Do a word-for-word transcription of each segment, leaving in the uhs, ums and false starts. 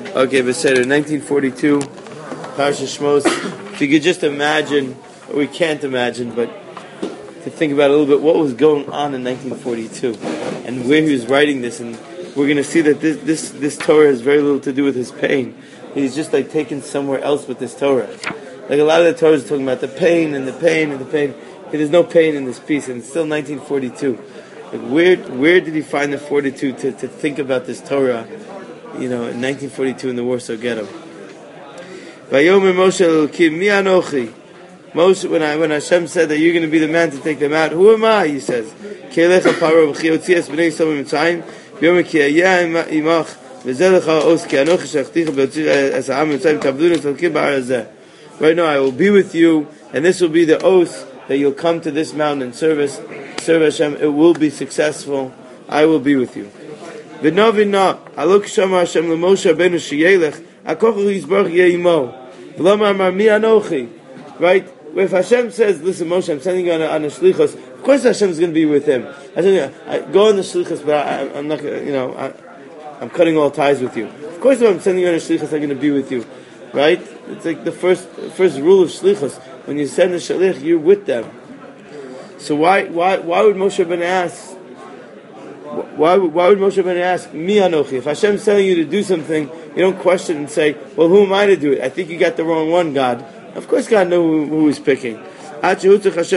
Okay, Beseder, nineteen forty-two, Parashat Shmos. If you could just imagine, or we can't imagine, but to think about a little bit what was going on in nineteen forty-two and where he was writing this, and we're going to see that this, this this Torah has very little to do with his pain. He's just like taken somewhere else with this Torah. Like a lot of the Torah is talking about the pain and the pain and the pain. There's no pain in this piece, and it's still nineteen forty-two. Like where where did he find the fortitude to, to think about this Torah, you know, in nineteen forty-two in the Warsaw Ghetto? Vayomer Moshe Elokim mi anochi. Moshe, when I when Hashem said that you're going to be the man to take them out, who am I? He says, Kelecha paro v'chiotzias b'nei Yisrael mitzrayim v'yomer ki hayah imach v'zelecha os ki anochi shachticha b'yotzir es ha'am mitzrayim tavdun es Elokim ba'ar hazeh. Right now, I will be with you, and this will be the oath that you'll come to this mountain and service, serve Hashem. It will be successful. I will be with you. V'novina alok shama Hashem l'Moshe Rabbeinu sheyelech akochu yisbarach yeimo v'lomar mar mi anochi. Right? If Hashem says, "Listen, Moshe, I'm sending you on a, on a shlichus," of course Hashem is going to be with him. I said, I, "Go on the shlichus," but I, I'm not, you know, I, I'm cutting all ties with you. Of course, if I'm sending you on a shlichus, I'm going to be with you. Right? It's like the first first rule of shlichus. When you send a shalich, you're with them. So why why why would Moshe Rabbeinu ask? Why why would Moshe Rabbeinu ask mi anochi? If Hashem's telling you to do something, you don't question and say, "Well, who am I to do it?" I think you got the wrong one, God. Of course, God knew who, who he's picking. Until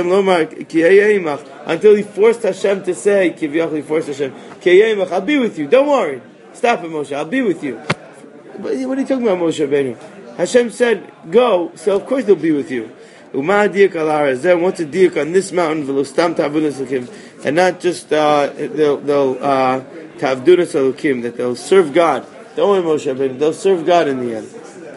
he forced Hashem to say, "Kiviyachli forced Hashem, I'll be with you. Don't worry. Stop it, Moshe. I'll be with you." But what are you talking about, Moshe Rabbeinu? Hashem said, "Go," so of course they'll be with you. What's a diak on this mountain? And not just uh, they'll they'll tavdunas elokim, that they'll serve God. Don't worry, Moshe Rabbeinu, they'll serve God in the end.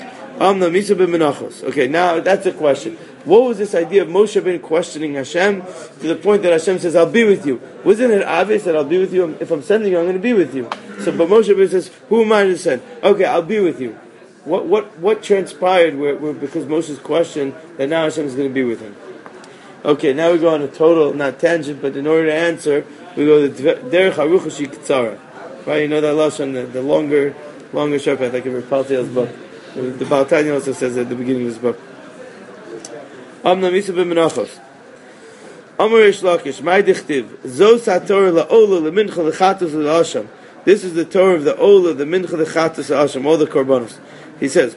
Okay, now that's a question. What was this idea of Moshe Rabbeinu questioning Hashem to the point that Hashem says, "I'll be with you"? Wasn't it obvious that I'll be with you? If I'm sending you, I'm going to be with you. So, but Moshe Rabbeinu says, "Who am I to send?" Okay, I'll be with you. What what what transpired where, where, because Moshe's question that now Hashem is going to be with him? Okay, now we go on a total, not tangent, but in order to answer, we go to Derech Harucha Shiktzara. Right, you know that lashon, the, the longer, longer short path, like in Rapaltiel's book. The Baal Tanya also says at the beginning of his book. Amna Misa b'Menachos. Amar Reish Lakish, Mai Dichtiv, Zos HaTorah la'ola le'mincha le'chatos le'asham. This is the Torah of the Ola, the Mincha, the Chatas, Asham, all the Korbanos. He says,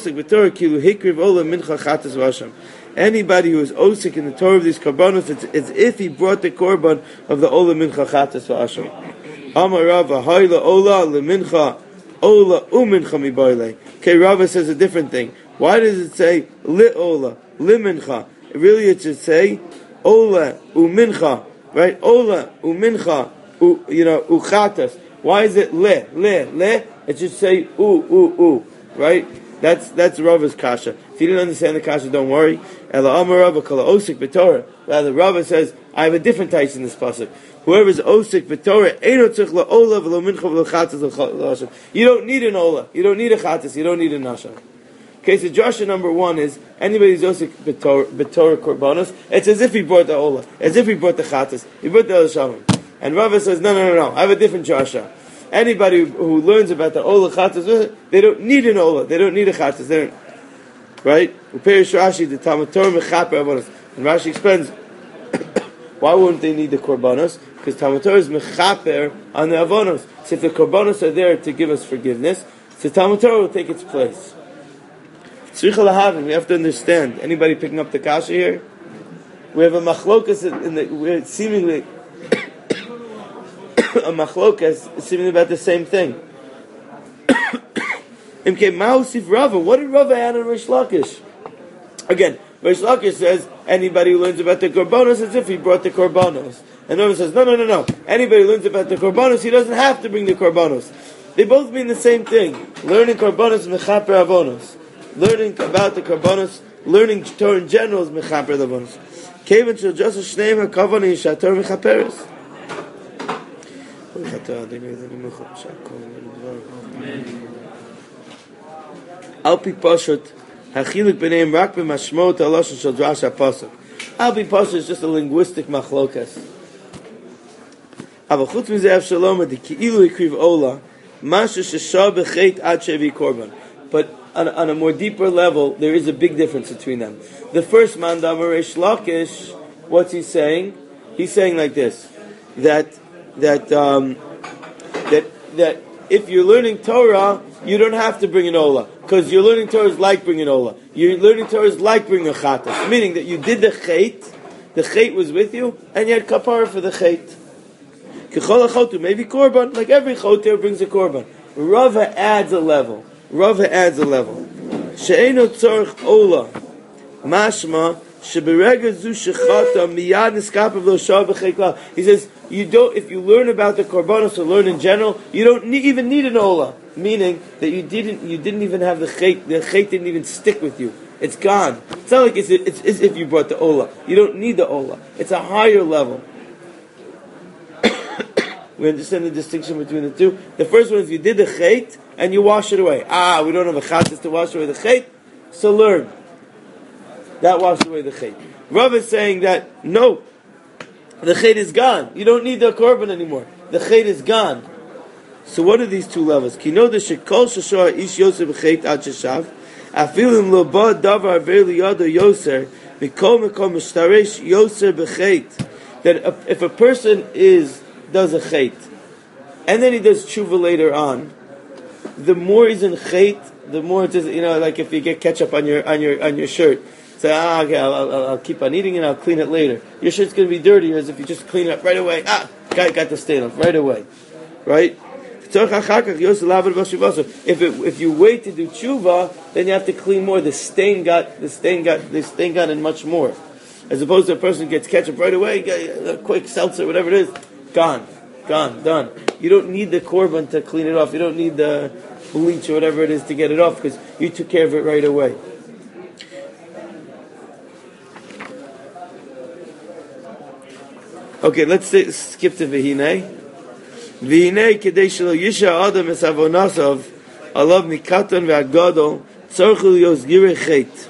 anybody who is Osik in the Torah of these Korbanos, it's as if he brought the Korban of the Ola, Mincha, Chatas, Asham. Amar Rava, Hayla Ola, Le Mincha, Ola, Umincha Mibayle. Okay, Rava says a different thing. Why does it say Li Ola, Li Mincha? Really it should say Ola, Umincha, right? Ola, Umincha, u, you know, Uchatas. Why is it le, le, le? It should say u, u, u, right? That's that's Rava's kasha. If you didn't understand the kasha, don't worry. Ela amar Rava kala osik b'Torah. Rather, Rava says, I have a different type in this pasuk. Whoever is osik b'Torah, eino tzich la'ola v'lo mincha v'lo chatas l'asham. You don't need an ola. You don't need a chatas. You don't need a nasham. Okay, so Joshua number one is, anybody who's osik b'Torah korbanos, it's as if he brought the ola. As if he brought the chatas. He brought the shamim. And Rava says, no, no, no, no, I have a different Joshua. Anybody who learns about the Ola Chatas, they don't need an Ola, they don't need a Chatas, they don't, right? Uperish Rashi, the Talmud Torah Mechaper Avonos. And Rashi explains, why wouldn't they need the Korbanos? Because Talmud Torah is Mechaper on the Avonos. So if the Korbanos are there to give us forgiveness, so Talmud Torah will take its place. Tzricha lahavin, we have to understand. Anybody picking up the kasha here? We have a machlokas in the, we're seemingly a machlokas seemingly about the same thing. Imke Mausif Rava. What did Rava add on Reish Lakish? Again, Reish Lakish says anybody who learns about the korbanos as if he brought the korbanos. And Rava says no, no, no, no. Anybody who learns about the korbanos, he doesn't have to bring the korbanos. They both mean the same thing. Learning korbanos mechaper avonos. Learning about the korbanos, learning Torah in general is mechaper avonos. Kevin shel just shneim hakavana yishator mechaperes. Alpi Pashut Hachiluk b'neim rak b'mashmot halashon shel drash hapasuk. Alpi Pashut is just a linguistic machlokas. Aval chutz mizeh Avshalom the ki'ilu ikriv ola. Masha sheshah b'chet ad shevi korban. But on, on a more deeper level, there is a big difference between them. The first man, Damar Reish Lakish, what's he saying? He's saying like this, that that um, that that if you're learning Torah, you don't have to bring an olah, because you're learning Torah is like bringing olah. You're learning Torah is like bringing a chatas, meaning that you did the chait, the chait was with you, and you had kapara for the chait. Kechol achotu, maybe korban, like every choter brings a korban. Rava adds a level. Rava adds a level. She'eno tzorich olah, mashma sheberega zu shechata miyad niskapav lo shav b'chei. He says you don't. If you learn about the korbanos or learn in general, you don't need, even need an olah. Meaning that you didn't, you didn't even have the chait. The chait didn't even stick with you. It's gone. It's not like it's, it's as if you brought the olah. You don't need the olah. It's a higher level. We understand the distinction between the two. The first one is you did the chait and you wash it away. Ah, we don't have a chatas to wash away the chait, so learn. That washed away the chait. Rav is saying that no, the chait is gone. You don't need the korban anymore. The chait is gone. So what are these two levels? Kino de shekol shashor ish yoser b'chait ad sheshav afilim lo ba davar ve'li yado yoser mikol mikol mishtaresh yoser b'chait. That if a person is does a chait, and then he does tshuva later on, the more he's in chait, the more it is, you know, like if you get ketchup on your on your on your shirt, say, ah, okay, I'll, I'll, I'll keep on eating it, I'll clean it later. Your shirt's going to be dirtier as if you just clean it up right away. Ah, got got the stain off right away, right? If it, if you wait to do tshuva, then you have to clean more. The stain got the stain got the stain got in much more, as opposed to a person who gets ketchup right away, a quick seltzer, whatever it is. Gone, gone, done. You don't need the korban to clean it off. You don't need the bleach or whatever it is to get it off because you took care of it right away. Okay, let's say, skip to V'hinei. V'hinei kedei shelo yisha adam es avonasav alav mikatan ve'agadol tzorchu yosgirei chet.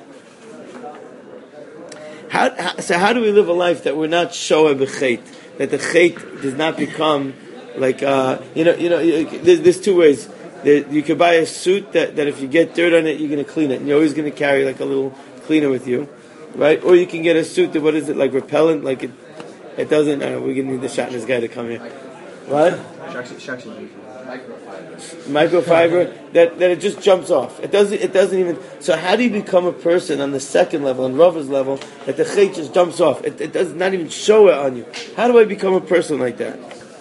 How, so how do we live a life that we're not shoah b'chet? That the chait does not become like uh, you know you know there's, there's two ways. There, you could buy a suit that, that if you get dirt on it, you're going to clean it, and you're always going to carry like a little cleaner with you, right? Or you can get a suit that, what is it, like repellent, like it it doesn't. I don't know, we're going to need the shatnez guy to come here. What? Microfiber that, that it just jumps off. It doesn't. It doesn't even. So how do you become a person on the second level, on Rava's level, that the chait just jumps off? It, it does not even show it on you. How do I become a person like that?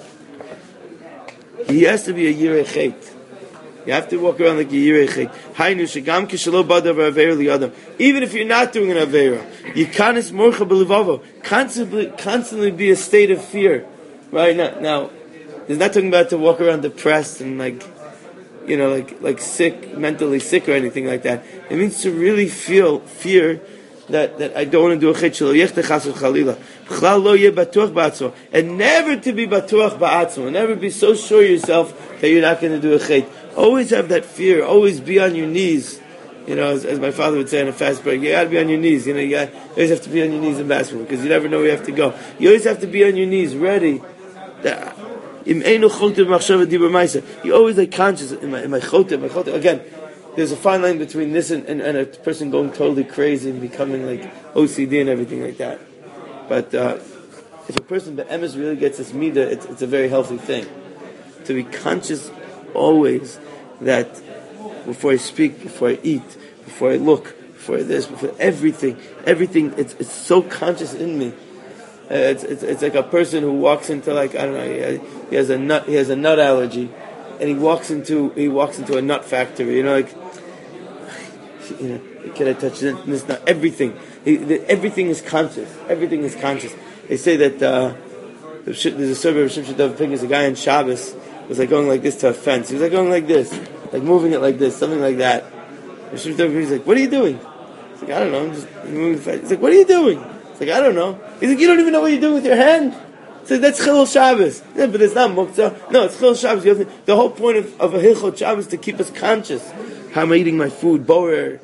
He has to be a yirei chait. You have to walk around like a yirei chait. Hainu shegam kishalo badav avera liyadam. Even if you're not doing an avera, you kanis morcha belivavo. Constantly, constantly be a state of fear. Right now, now. He's not talking about to walk around depressed and like, you know, like like sick, mentally sick or anything like that. It means to really feel fear that, that I don't want to do a chet shelo yechtech chas v'chalila. B'chlal lo yeh batuach ba'atzmo. And never to be batuach ba'atzmo. And never be so sure of yourself that you're not going to do a chet. Always have that fear. Always be on your knees. You know, as, as my father would say in a fast break, you got to be on your knees. You know, you, got, you always have to be on your knees in basketball because you never know where you have to go. You always have to be on your knees, ready. That, you always like conscious in my, in my chotem, my chotem. Again, there's a fine line between this and, and, and a person going totally crazy and becoming like O C D and everything like that. But uh, if a person, the emes really gets this midah, it's, it's a very healthy thing. To be conscious always that before I speak, before I eat, before I look, before this, before everything, everything, it's it's so conscious in me. Uh, it's, it's it's like a person who walks into like I don't know he has a nut he has a nut allergy, and he walks into he walks into a nut factory. You know, like you know, can I touch this? this nut? Everything, he, the, everything is conscious. Everything is conscious. They say that uh, there's a survey of Shimshon Dov Pincus. A guy on Shabbos was like going like this to a fence. He was like going like this, like moving it like this, something like that. And Shimshon Dov Pincus is like, "What are you doing?" He's like, "I don't know. I'm just moving the fence." He's like, "What are you doing?" Like, I don't know. He's like, you don't even know what you're doing with your hand? So that's Chilul Shabbos. Yeah, but it's not Muktzah. No, it's Chilul Shabbos. You have to, the whole point of, of a Hilchot Shabbos is to keep us conscious. How am I eating my food? Borer.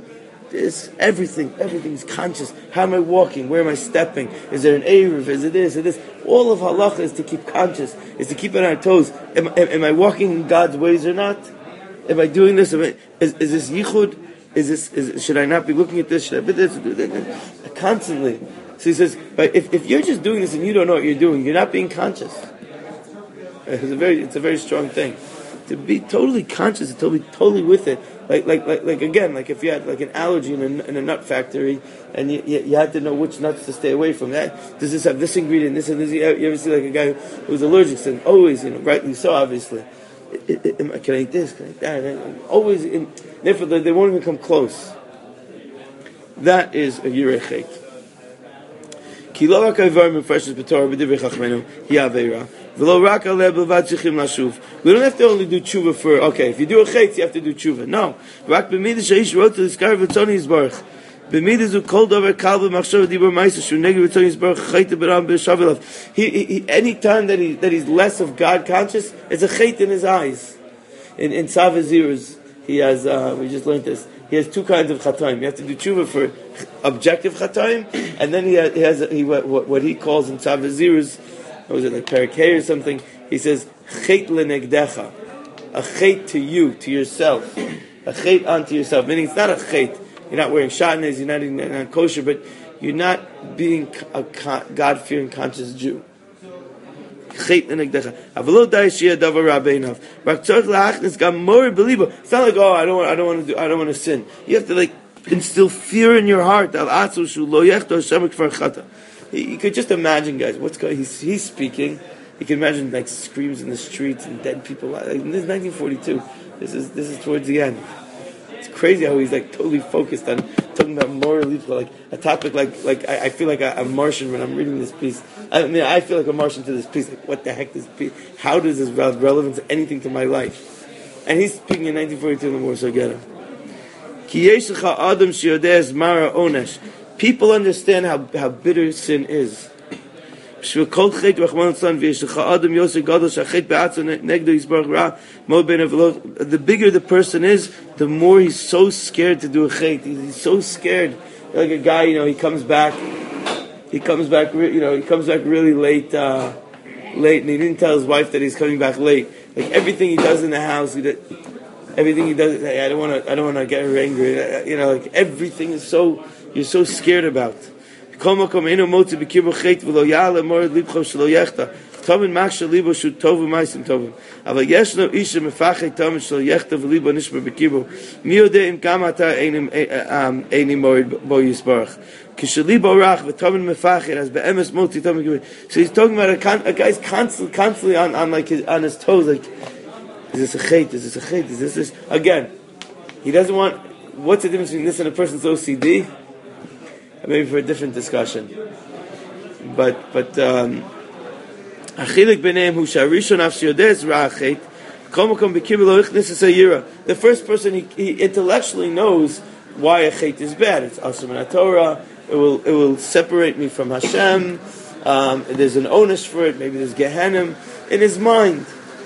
this, everything, everything is conscious. How am I walking? Where am I stepping? Is there an Eruv? Is it this? Is it this? All of halacha is to keep conscious, is to keep on our toes. Am, am, am I walking in God's ways or not? Am I doing this? Am I, is, is this yichud? Is this? Is, should I not be looking at this? Should I be this? Do this? Constantly. So he says, but if, if you're just doing this and you don't know what you're doing, you're not being conscious. It's a very, it's a very strong thing. To be totally conscious, to be totally with it. Like, like, like, like again, like if you had like an allergy in a, in a nut factory, and you, you, you had to know which nuts to stay away from. That does this have this ingredient, this and this? You ever see like a guy who's allergic, and always, you know, rightly so, obviously. It, it, it, can I eat this? Can I eat that? And always, in, therefore, they, they won't even come close. That is a yirei chet. Ki lo rak ha'var mefreshes b'torah b'divrei chachmenu hi aveira. V'lo rak aleh b'levad tzrichim lashuv. We don't have to only do tshuva for, okay, if you do a chet, you have to do tshuva. No. Rak b'midah she'ish wrote to the skar v'tzoni yisbarach. B'midah zu kol dover kal v'machshov dibur ma'isa shu neged v'tzoni yisbarach chet b'ram b'shavilav. He, he, any time that he, that he's less of God conscious, it's a chet in his eyes. In, in Savazir's, he has, uh, we just learned this, he has two kinds of chataim. You have to do tshuva for objective chataim, and then he has, he has he, what, what he calls in Tzavazirus, what was it, like Parakeh or something, he says, chet lenegdecha, a chet to you, to yourself, a chet onto yourself, meaning it's not a chet, you're not wearing shatnez, you're not, you're not kosher, but you're not being a God-fearing conscious Jew. It's not like, oh, I don't want, I don't want to do, I don't want to sin. You have to like instill fear in your heart. You could just imagine, guys, what's going. He's he's speaking. You can imagine like screams in the streets and dead people. Like, this is nineteen forty-two. This is this is towards the end. It's crazy how he's like totally focused on talking about moral like a topic like like I, I feel like a, a Martian when I'm reading this piece. I mean, I feel like a Martian to this piece. Like, what the heck this piece? How does this have relevance to anything to my life? And he's speaking in nineteen forty-two in the Warsaw Ghetto. People understand how, how bitter sin is. The bigger the person is, the more he's so scared to do a chet. He's so scared. Like a guy, you know, he comes back, he comes back, you know, he comes back really late, uh, late, and he didn't tell his wife that he's coming back late. Like everything he does in the house, he did, everything he does, hey, I don't want to, I don't want to get her angry. You know, like everything is so, you're so scared about. But Ein libo rach v'tomen mefachet as be'emes moti tomen kibur. So he's talking about a, con- a guy's constantly, constantly on, on like his, on his toes. Like, is this a chet? Is this a chet? Is this this? Again, he doesn't want. What's the difference between this and a person's O C D? Maybe for a different discussion. But but achilik b'neim hu sharishon af sheyodeh ra'achet kol makom b'kibur lo ichnis es hayira. The first person he, he intellectually knows why a chet is bad. It's asur min Torah. It will it will separate me from Hashem. Um, there's an onus for it. Maybe there's Gehenim in his mind.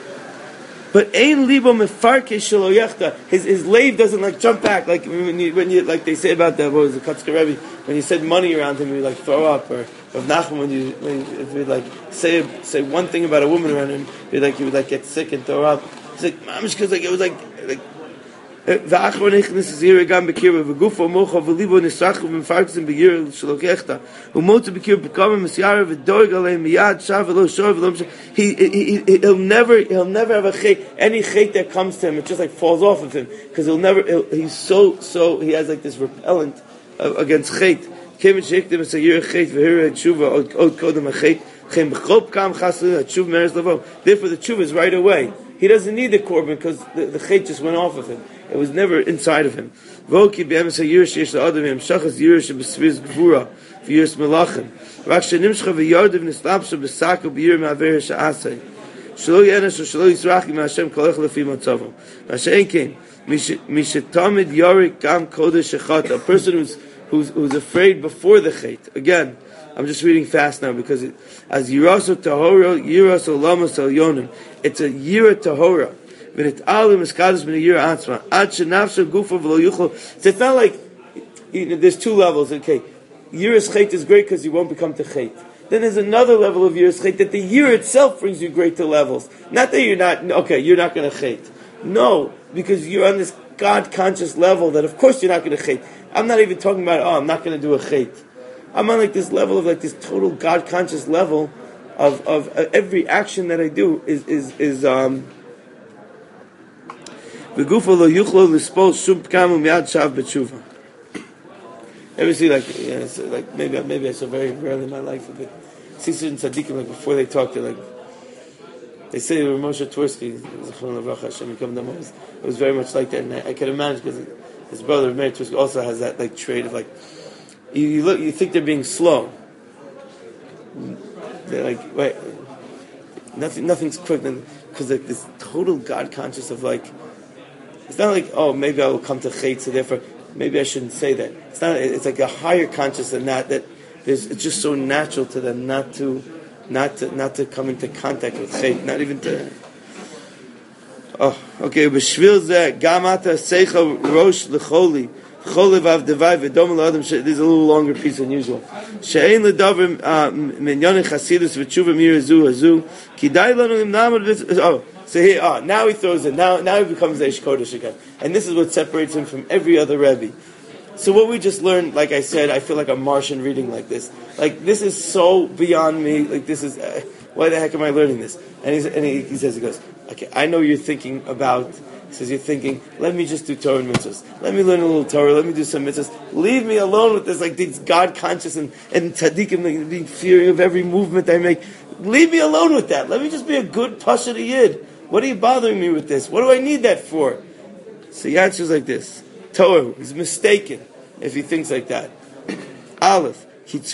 But ein libo mefarke shelo yechta. His his lave doesn't like jump back like when you, when you like they say about the what was the Kotzker Rebbe when you said money around him you like throw up, or of Nachman when you when you, if you like say say one thing about a woman around him you like you would like get sick and throw up. It's like mamish because like it was like like. ואחרון נכנס זהירה גם בקרב וגופו מוחו וליבו נסרח ומפרקסים בגיר שלא כחתה ומוטו בקרב בכמה מסיירה ודורג עליהם מיד שב ולא שור ולא משהו. He, he, he, he'll never he'll never have a chet. Any chet that comes to him it just like falls off of him because he'll never he'll, he's so so he has like this repellent uh, against chet. Kemet shektem esayir chet v'hira tshuva od kodem a chet chem b'chol kam chaslu tshuva meres lavo. Therefore the tshuva is right away. He doesn't need the korban because the, the chet just went off of him. It was never inside of him. Voki be'emes hayirish yesh la'adam yem shachas yirish b'sviz gvura v'yiris melachim. Rak shenimshcha v'yardiv nislapsha b'sako b'yir ma'aver sha'asay. Shelo yenesh o shelo yisrachim ha'Hashem kolech lefi matzavam. Ma'ashe'en kein. Mishetamid yarik gam kodesh echata. A person who's, who's, who's afraid before the chet. Again, I'm just reading fast now because it, as yiraso tahora, yiraso lamas al yonim. It's a yira tahora. So it's not like you know, there's two levels. Okay, Yiras Chet is great because you won't become to Chet. Then there's another level of Yiras Chet that the year itself brings you greater levels. Not that you're not, okay, you're not going to Chet. No, because you're on this God-conscious level that of course you're not going to Chet. I'm not even talking about, oh, I'm not going to do a Chet. I'm on like this level of like this total God-conscious level of, of uh, every action that I do is, is, is, um, Ever see like, yeah, so like maybe maybe I saw very rarely in my life a bit. See certain tzaddikim like before they talk, they like they say Rav Moshe Twersky, it was very much like that, and I, I can imagine because his brother Meir Twersky also has that like trait of like you, you look, you think they're being slow. They're like wait, nothing, nothing's quick, because like this total God conscious of like. It's not like, oh, maybe I will come to Chet, so therefore, maybe I shouldn't say that. It's not. It's like a higher conscious than that. That there's, it's just so natural to them not to, not to, not to come into contact with Chet, not even to. Oh, okay. B'shvil zeh gamata seicha rosh lecholi choli vav devai v'dom l'adam. This is a little longer piece than usual. She'ein l'davar minyan chasidus v'tshuva mirazu hazu kidai lanu limnamad. Oh. So here, ah, now he throws it. Now, now he becomes the Eish Kodesh again, and this is what separates him from every other Rebbe. So what we just learned, like I said, I feel like a Martian reading like this. Like this is so beyond me. Like this is, uh, why the heck am I learning this? And, he's, and he, he says, he goes, okay, I know you're thinking about. He says you're thinking, let me just do Torah and mitzvahs. Let me learn a little Torah. Let me do some mitzvahs. Leave me alone with this, like these God conscious and and tzaddikim, like, being fearing of every movement I make. Leave me alone with that. Let me just be a good pasha yid. What are you bothering me with this? What do I need that for? So he answers like this. Tohu, he's mistaken if he thinks like that. Aleph,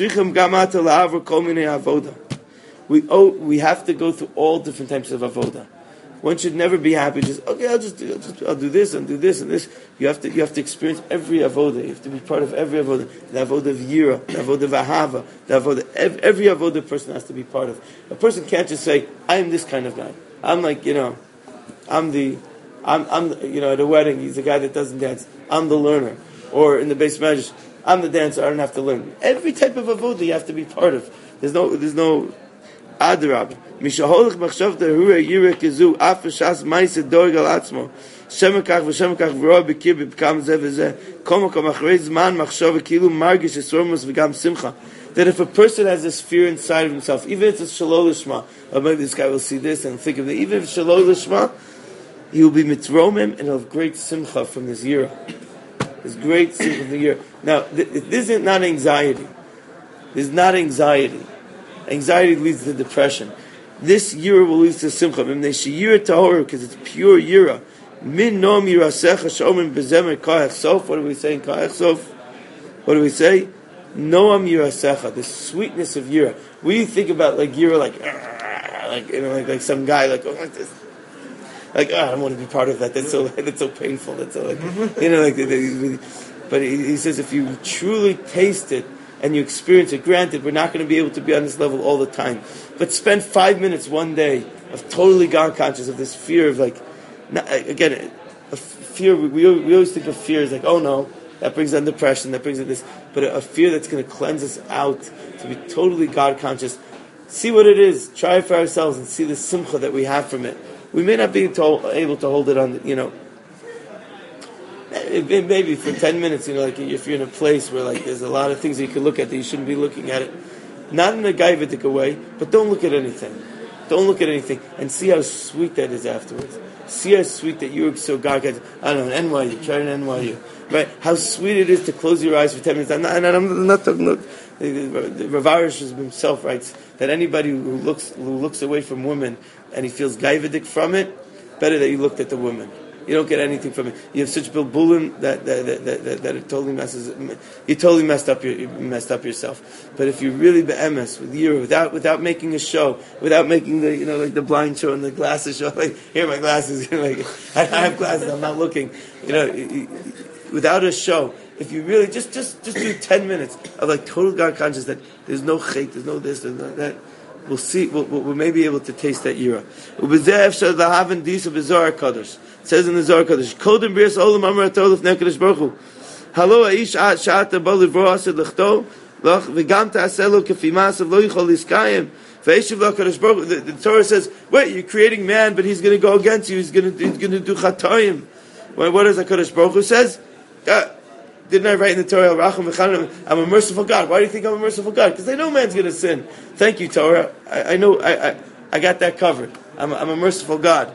we oh, we have to go through all different types of avoda. One should never be happy. Just okay, I'll just do, I'll, just, I'll do this and do this and this. You have to you have to experience every avoda. You have to be part of every avoda. The avoda of yira, the avoda of ahava, the avoda. Every, every avoda a person has to be part of. A person can't just say, "I am this kind of guy." I'm like, you know, I'm the, I'm, I'm, you know, at a wedding, he's the guy that doesn't dance. I'm the learner. Or in the base measure, I'm the dancer. I don't have to learn. Every type of avoda you have to be part of. There's no, there's no, adrab. Mishaholach machshavta hura yira kizu afashas ma'aseh doreg al atzmo shemekach v'shemekach v'roa b'kir b'kam zeh v'zeh kol makom achrei zman machshava kilu margish esromus v'gam simcha. That if a person has this fear inside of himself, even if it's shalol lishma, or maybe this guy will see this and think of it, even if it's shalol lishma, he will be mitromim and he'll have great simcha from this year. This great simcha from the year. Now, this is not anxiety. This is not anxiety. Anxiety leads to depression. This year will lead to simcha. Because it's pure yira. Min nom yirasecha shomim bezemer kayach sof. What do we say in kayach sof? What do we say? Noam yirasecha, the sweetness of yira. We think about like yira, like, like you know, like, like some guy, like, oh, like this, like, oh, I don't want to be part of that. That's so, that's so painful. That's so, like, you know, like. But he, he says, if you truly taste it and you experience it, granted, we're not going to be able to be on this level all the time. But spend five minutes one day of totally God conscious of this fear of like, not, again, a fear. We we always think of fear as like, oh no. That brings on depression, that brings on this. But a, a fear that's going to cleanse us out, to be totally God conscious. See what it is. Try it for ourselves and see the simcha that we have from it. We may not be to, able to hold it on, you know, maybe for ten minutes, you know, like if you're in a place where like there's a lot of things that you can look at that you shouldn't be looking at it. Not in a gaivitic way, but don't look at anything. Don't look at anything. And see how sweet that is afterwards. See how sweet that you're so God conscious. I don't know, an N Y U, try an N Y U. Right? How sweet it is to close your eyes for ten minutes. I'm not, and I'm not talking. Look, Rav Arush himself writes that anybody who looks who looks away from women and he feels gaividik from it, better that you looked at the woman. You don't get anything from it. You have such bilbulim that that that, that, that, that it totally messes. You totally messed up your you messed up yourself. But if you really be'emes with you, without without making a show, without making the you know like the blind show and the glasses show, like here are my glasses. You know, like I have glasses. I'm not looking. You know. You, you, without a show, if you really just just just do ten minutes of like total God conscious that there's no chait, there's no this, there's no that, we'll see. We'll, we'll, we'll maybe able to taste that yira. It says in the Zohar Kodesh, Kodem brias olam amar atolef nekadosh baruch hu. Halo aish shata balivro ased lechto loch v'gam ta'aselo kefimasav lo yichol liskayim. The, the Torah says, wait, you're creating man, but he's going to go against you. He's going to he's going to do chatoim. What, what does HaKadosh Baruch Hu says? Uh, didn't I write in the Torah, I'm a merciful God? Why do you think I'm a merciful God? Because I know man's going to sin. Thank you, Torah. I, I know, I, I I got that covered. I'm, I'm a merciful God.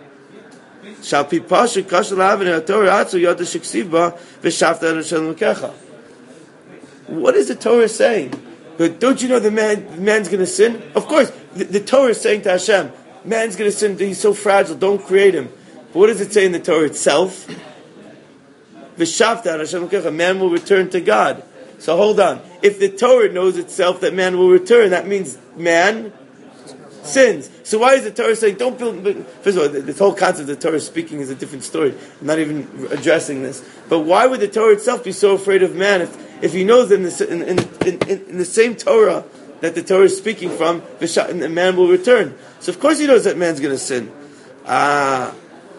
What is the Torah saying? But don't you know the man the man's going to sin? Of course, the, the Torah is saying to Hashem, man's going to sin, he's so fragile, don't create him. But what does it say in the Torah itself? V'shavta Hashem l'kecha, man will return to God. So hold on. If the Torah knows itself that man will return, that means man sins. So why is the Torah saying, don't build... First of all, this whole concept of the Torah speaking is a different story. I'm not even addressing this. But why would the Torah itself be so afraid of man if If he knows in the, in, in, in, in the same Torah that the Torah is speaking from, the man will return. So of course he knows that man's going to sin. Ah,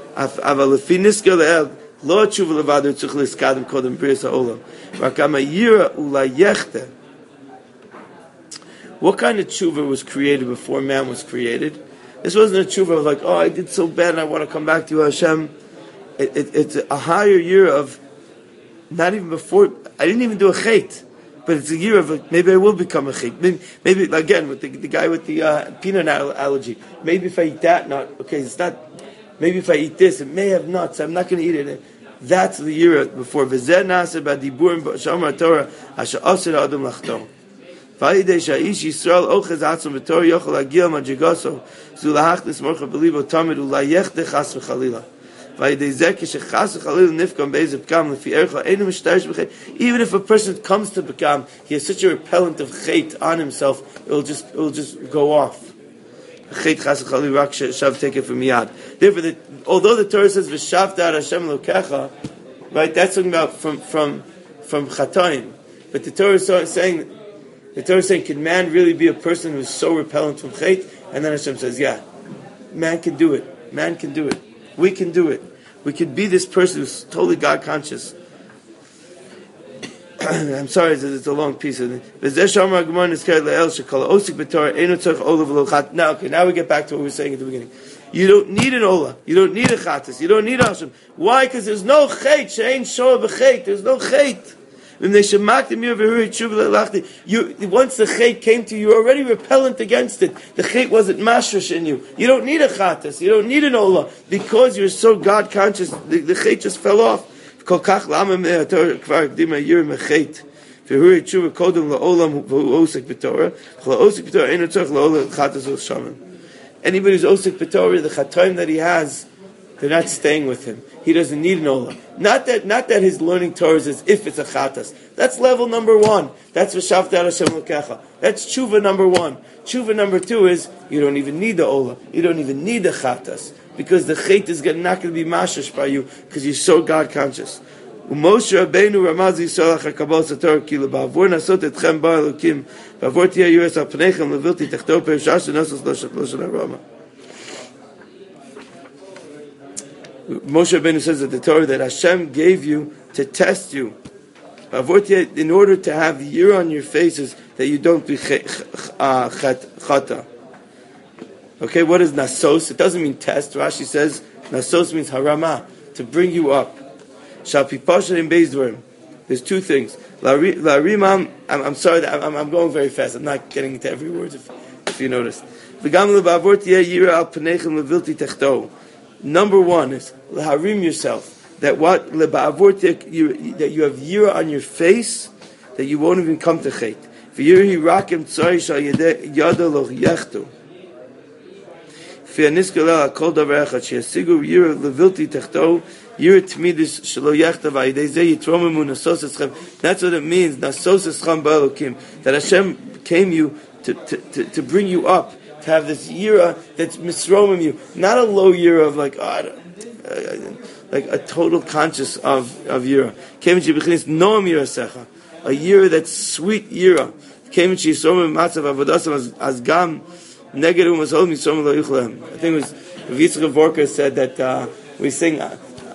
what kind of tshuva was created before man was created? This wasn't a tshuva of like, oh, I did so bad and I want to come back to you, Hashem. It, it, it's a higher year of, not even before, I didn't even do a chait, but it's a year of like, maybe I will become a chait. Maybe, maybe again with the, the guy with the uh, peanut allergy. Maybe if I eat that nut, okay, it's not. Maybe if I eat this, it may have nuts. I'm not going to eat it. That's the year before. V'zeh nasa b'diburim b'shamar Torah asher aser adam lachto. V'ayidei sha'ish Yisrael ochez atzon v'Torah yochel agil madjigaso zulahachnis morcha belibo tamid ulayech chas v'chalila. Even if a person comes to Bekam, he has such a repellent of chait on himself, it will just it will just go off. Therefore, the, although the Torah says V'shavta Hashem Elokecha, right, that's talking about from from from chatoim. But the Torah is saying, the Torah is saying, can man really be a person who is so repellent from chait? And then Hashem says, yeah, man can do it. Man can do it. We can do it. We can be this person who's totally God conscious. I'm sorry, it's a long piece of it. Now, okay, now we get back to what we were saying at the beginning. You don't need an Ola. You don't need a Chatas. You don't need a Hashem. Why? Because there's no Chait. She'ain Shoah b'Chait. There's no Chait. You, once the chait came to you, you're already repellent against it. The chait wasn't mashrish in you. You don't need a chatas. You don't need an olah. Because you're so God conscious, the, the chait just fell off. Anybody who's osik b'Torah, the chatoim that he has, they're not staying with him. He doesn't need an olah. Not that, not that his learning Torah is as if it's a chatas. That's level number one. That's v'shavta Hashem Elokecha. That's tshuva number one. Tshuva number two is you don't even need the olah. You don't even need the chatas because the chait is not going to be mashish by you because you're so God conscious. Moshe Rabbeinu Ramaz Yisrael HaKabal Sator Ki Lebavor Nasot Etchem Ba Elokim Bavor Tia Yures Al Pneichem Levilti Techto Pershas Nesos Loshat Loshat Arama. Moshe Rabbeinu says that the Torah that Hashem gave you to test you, in order to have year on your faces that you don't be chata. Okay, what is nasos? It doesn't mean test. Rashi says nasos means harama, to bring you up. Shalpipasha in Bezdvarim. There's two things. Larimam. I'm sorry that I'm, I'm going very fast. I'm not getting into every word. If, if you noticed. Number one is laharim yourself. That what leba'avortik you that you have yira on your face that you won't even come to chait. V'yirhi rakim tzari shal yada lo yechtu. V'yaniskalel akol davar echad sheyasigu yira levilti techto yira tmidus shelo yechta v'ayidei zeh yitromimu nasos eschem. That's what it means. Nasos eschem ba'elokim. That Hashem came you to, to, to, to bring you up. To have this yira that's misromim you, not a low yira of like, oh, I don't, uh, like a total conscious of of yira. Keminchi b'chinis noam yira secha, a yira that's sweet yira. Keminchi yisomim matzav avodasam as gam neged u'masol misomim lo yuchlem. I think it was Yitzchak Vorka said that uh, we sing uh,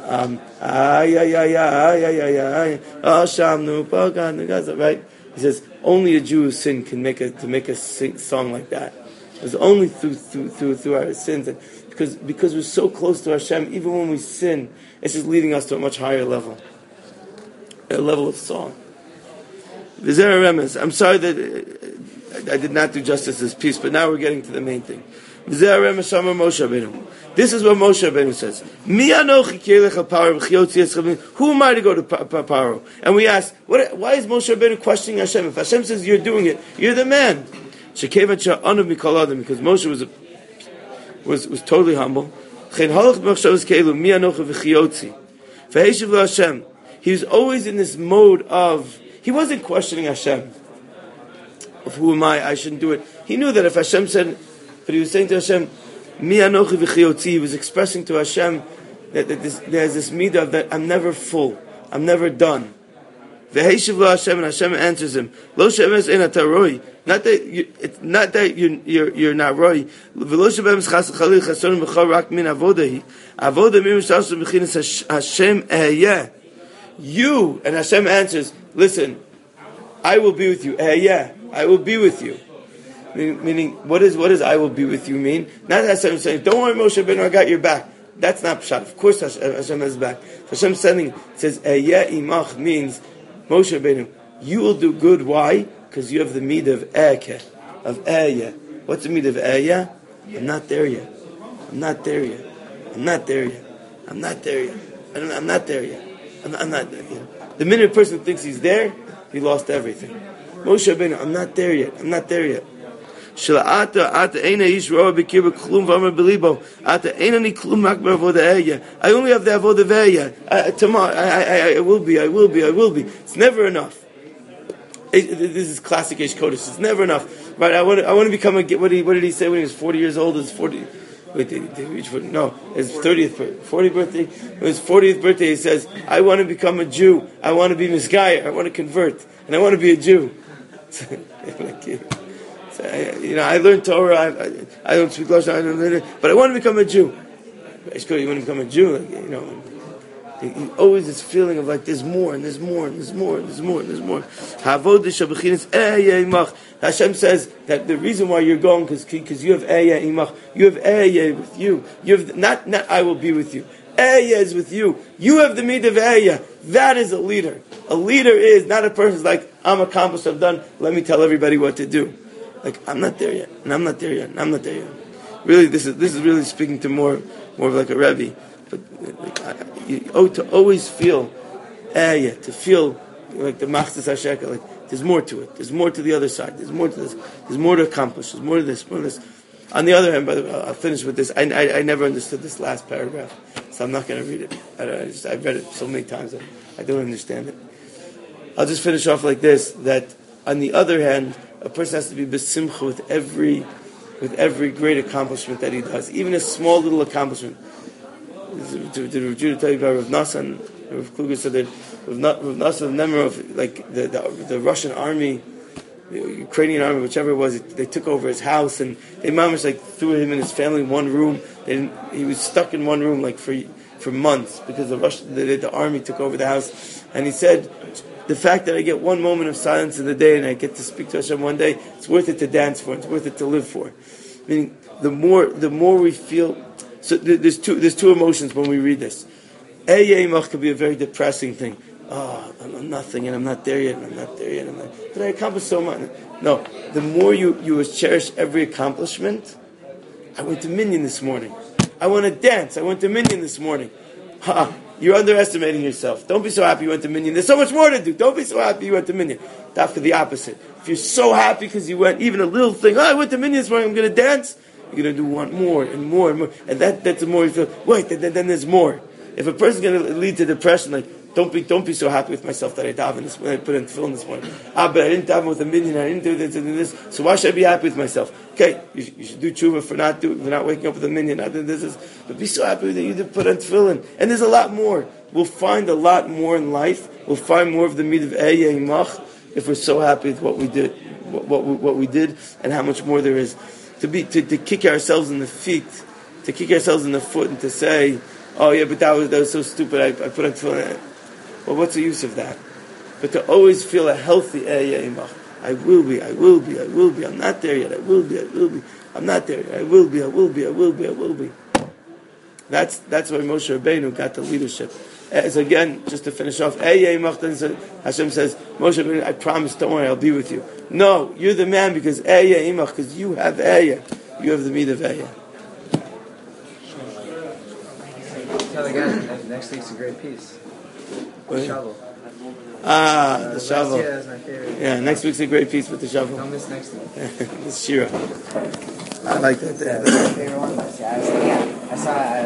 Um, ay, ay, ay, ay, ay, ay, ay, Ashamnu Pagan, right? He says only a Jew who sin can make a to make a sing, song like that. It's only through through through through our sins, and because because we're so close to Hashem. Even when we sin, it's just leading us to a much higher level, a level of song. V'zera remes. I'm sorry that uh, I did not do justice to this piece, but now we're getting to the main thing. V'zera remes Shamar Moshe Rabbeinu. This is what Moshe Rabbeinu says. Mi anochi kielecha paro v'chiyotzi eschavim. Who am I to go to Paro? And we ask, what, why is Moshe Rabbeinu questioning Hashem? If Hashem says you're doing it, you're the man. Shekevat sha'anav mikol adam, because Moshe was a, was was totally humble. Chen halach b'machshavos keilu mi anochi v'chiyotzi. V'heshiv lo Hashem. He was always in this mode of, he wasn't questioning Hashem. Of who am I? I shouldn't do it. He knew that if Hashem said, but he was saying to Hashem, Mi anochi v'chiyotzi, he was expressing to Hashem that, that this, there's this midah of that I'm never full, I'm never done. V'heishiv lo Hashem, and Hashem answers him, Lo shemes ein ata roi, not that you, it's not that you, you're you're not roi. V'lo shemes chas chalil chason b'chol rak min avodahi, avodah min mishtasu b'chinas Hashem eheyeh. You, and Hashem answers, listen, I will be with you. Eheyeh, I will be with you. Meaning, what is what does I will be with you mean? Not that Hashem saying, don't worry, Moshe Rabbeinu, I got your back. That's not pshat. Of course Hashem has his back. Hashem sending says, Ehyeh imach means, Moshe Rabbeinu, you will do good. Why? Because you have the midah of Ehyeh, of Ehyeh. What's the midah of Ehyeh? I'm not there yet. I'm not there yet. I'm not there yet. I'm not there yet. I'm not there yet. I'm not, I'm not there yet. The minute a person thinks he's there, he lost everything. Moshe Rabbeinu, I'm not there yet. I'm not there yet. I only have the avodah ve'ehyeh. Tomorrow, I, I, I will be, I will be, I will be. It's never enough. It, it, this is classic Eish Kodesh. It's never enough, right? I want, to, I want to become a. What did he, what did he say when he was forty years old? His forty. Wait, did, did he reach for, no, his thirtieth, fortieth birthday. His fortieth birthday, he says, "I want to become a Jew. I want to be Mizgaya. I want to convert, and I want to be a Jew." I, you know, I learned Torah. I, I, I don't speak Lashon, I don't learn it, but I want to become a Jew. You want to become a Jew, like, you know. He, he always this feeling of like there's more and there's more and there's more and there's more and there's more. Hashem says that the reason why you're going because because you have Ehyeh imach, you have Ehyeh with you. You have not not I will be with you. Ehyeh is with you. You have the midah of Ehyeh. That is a leader. A leader is not a person who's like I'm accomplished, I've done. Let me tell everybody what to do. Like I'm not there yet, and I'm not there yet, and I'm not there yet. Really, this is this is really speaking to more more of like a Rebbe. But like, I, you owe to always feel, eh, yeah, to feel like the Machzas HaShekel, like there's more to it. There's more to the other side. There's more to this. There's more to accomplish. There's more to this. More to this. On the other hand, by the way, I'll finish with this. I, I, I never understood this last paragraph, so I'm not going to read it. I, I just, I've read it so many times. I, I don't understand it. I'll just finish off like this: that on the other hand, a person has to be besimcha with every, with every great accomplishment that he does, even a small little accomplishment. Did Rav Judah tell you about Rav Nassan? Rav Kluger said that Rav Nassan, the Nemerov, like the, the the Russian army, the Ukrainian army, whichever it was, they took over his house and they mamish like threw him and his family in one room. They didn't, he was stuck in one room like for for months because the Russian the, the army took over the house. And he said, the fact that I get one moment of silence in the day and I get to speak to Hashem one day, it's worth it to dance for. It's worth it to live for. Meaning, the more the more we feel. So there's two there's two emotions when we read this. Ehyeh imach could be a very depressing thing. Oh, I'm nothing, and I'm not there yet, and I'm not there yet. And I'm not, but I accomplished so much. No, the more you you cherish every accomplishment. I went to Minyan this morning. I want to dance. I went to Minyan this morning. Ha! You're underestimating yourself. Don't be so happy you went to Minyan. There's so much more to do. Don't be so happy you went to Minyan. That's for the opposite. If you're so happy because you went, even a little thing, oh, I went to Minyan this morning, I'm going to dance. You're going to do one more and more and more. And that, that's the more you feel, wait, then, then there's more. If a person's going to lead to depression, like, don't be don't be so happy with myself that I daven this morning, I put in tefillin this morning. Ah, but I didn't daven with a minyan, I didn't do this and this. So why should I be happy with myself? Okay, you, you should do tshuva for not do, for not waking up with a minyan, not doing this, this. But be so happy that you did put on tefillin. And there's a lot more. We'll find a lot more in life. We'll find more of the midah of Ehyeh imach if we're so happy with what we did, what, what, what we did, and how much more there is. To be to, to kick ourselves in the feet, to kick ourselves in the foot, and to say, oh yeah, but that was that was so stupid. I, I put on tefillin. Well, what's the use of that? But to always feel a healthy Ehyeh Imach. I will be, I will be, I will be. I'm not there yet. I will be, I will be. I'm not there yet. I will be, I will be, I will be, I will be. That's that's why Moshe Rabbeinu got the leadership. As again, just to finish off, Ehyeh Imach, then Hashem says, Moshe Rabbeinu, I promise, don't worry, I'll be with you. No, you're the man because Ehyeh Imach, because you have Ehyeh. You have the meat of Ehyeh. Tell again, next week's a great piece. The shovel. Ah, uh, the shovel. Year, that's my favorite. Yeah, next week's a great piece with the shovel. Don't miss next week. The Shira. I like that. That's my favorite one. I saw. I